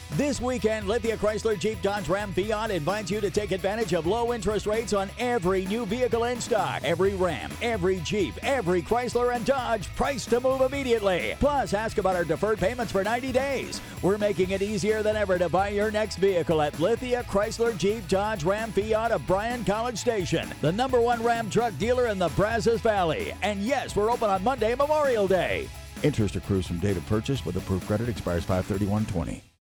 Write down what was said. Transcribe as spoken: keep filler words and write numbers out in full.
This weekend, Lithia Chrysler Jeep Dodge Ram Fiat invites you to take advantage of low interest rates on every new vehicle in stock. Every Ram, every Jeep, every Chrysler and Dodge, priced to move immediately. Plus, ask about our deferred payments for ninety days. We're making it easier than ever to buy your next vehicle at Lithia Chrysler Jeep Dodge Ram Fiat of Bryan College Station, the number one Ram truck dealer in the Brazos Valley. And yes, we're open on Monday, Memorial Day. Interest accrues from date of purchase with approved credit expires five thirty-one twenty.